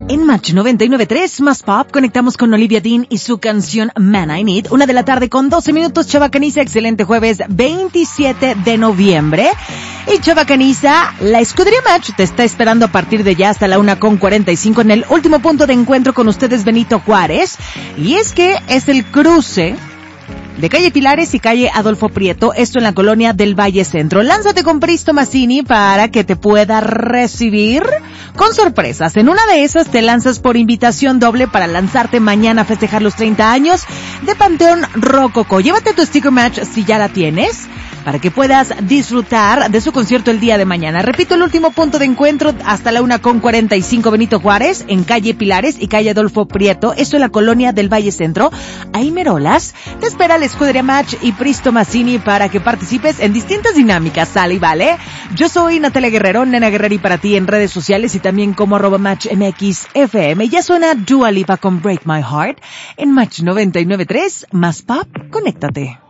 En Match 99.3 más pop conectamos con Olivia Dean y su canción Man I Need. 1:00 con 12 minutos. Chava Caniza, excelente jueves 27 de noviembre. Y Chava Caniza, la escudería Match te está esperando a partir de ya hasta la 1:45 en el último punto de encuentro con ustedes, Benito Juárez. Y es que es el cruce de calle Pilares y calle Adolfo Prieto, esto en la colonia del Valle Centro. Lánzate con Pristo Mazzini para que te pueda recibir con sorpresas. En una de esas te lanzas por invitación doble para lanzarte mañana a festejar los 30 años de Panteón Rococó. Llévate tu sticker Match si ya la tienes, para que puedas disfrutar de su concierto el día de mañana. Repito, el último punto de encuentro hasta la 1:45, Benito Juárez, en calle Pilares y calle Adolfo Prieto, esto en la colonia del Valle Centro. Ahí merolas, te espera la escudería Match y Pristo Mazzini para que participes en distintas dinámicas, ¿sale y vale? Yo soy Natalia Guerrero, Nena Guerreri para ti en redes sociales y también como @MatchMXFM. Ya suena Dua Lipa con Break My Heart en Match 99.3, más pop, conéctate.